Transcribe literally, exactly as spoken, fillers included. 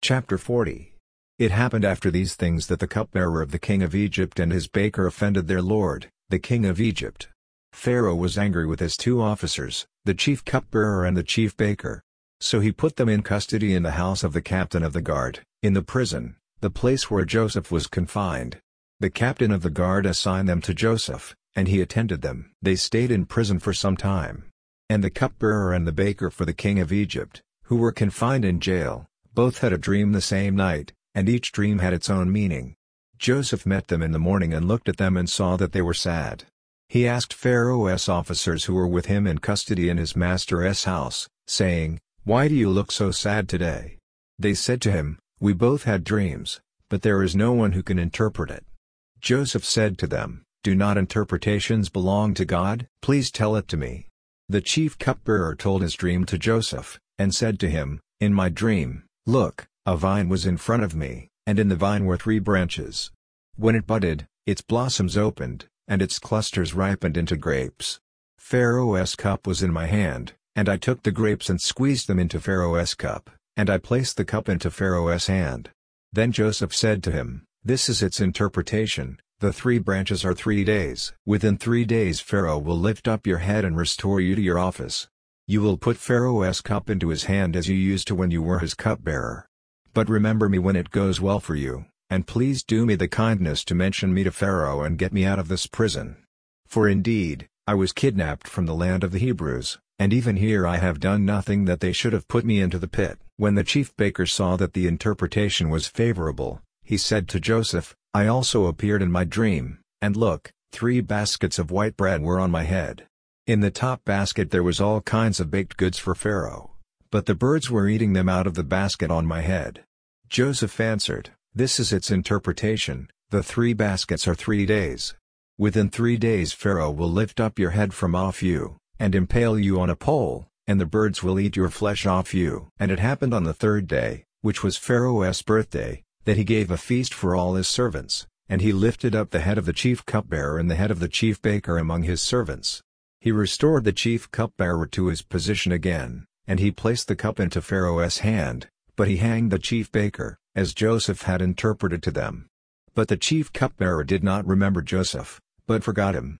Chapter forty. It happened after these things that the cupbearer of the king of Egypt and his baker offended their lord, the king of Egypt. Pharaoh was angry with his two officers, the chief cupbearer and the chief baker. So he put them in custody in the house of the captain of the guard, in the prison, the place where Joseph was confined. The captain of the guard assigned them to Joseph, and he attended them. They stayed in prison for some time. And the cupbearer and the baker for the king of Egypt, who were confined in jail, both had a dream the same night, and each dream had its own meaning. Joseph met them in the morning and looked at them and saw that they were sad. He asked Pharaoh's officers who were with him in custody in his master's house, saying, "Why do you look so sad today?" They said to him, "We both had dreams, but there is no one who can interpret it." Joseph said to them, "Do not interpretations belong to God? Please tell it to me." The chief cupbearer told his dream to Joseph, and said to him, "In my dream, look, a vine was in front of me, and in the vine were three branches. When it budded, its blossoms opened, and its clusters ripened into grapes. Pharaoh's cup was in my hand, and I took the grapes and squeezed them into Pharaoh's cup, and I placed the cup into Pharaoh's hand." Then Joseph said to him, "This is its interpretation, the three branches are three days. Within three days Pharaoh will lift up your head and restore you to your office. You will put Pharaoh's cup into his hand as you used to when you were his cupbearer. But remember me when it goes well for you, and please do me the kindness to mention me to Pharaoh and get me out of this prison. For indeed, I was kidnapped from the land of the Hebrews, and even here I have done nothing that they should have put me into the pit." When the chief baker saw that the interpretation was favorable, he said to Joseph, "I also appeared in my dream, and look, three baskets of white bread were on my head. In the top basket there was all kinds of baked goods for Pharaoh, but the birds were eating them out of the basket on my head." Joseph answered, "This is its interpretation, the three baskets are three days. Within three days Pharaoh will lift up your head from off you, and impale you on a pole, and the birds will eat your flesh off you." And it happened on the third day, which was Pharaoh's birthday, that he gave a feast for all his servants, and he lifted up the head of the chief cupbearer and the head of the chief baker among his servants. He restored the chief cupbearer to his position again, and he placed the cup into Pharaoh's hand, but he hanged the chief baker, as Joseph had interpreted to them. But the chief cupbearer did not remember Joseph, but forgot him.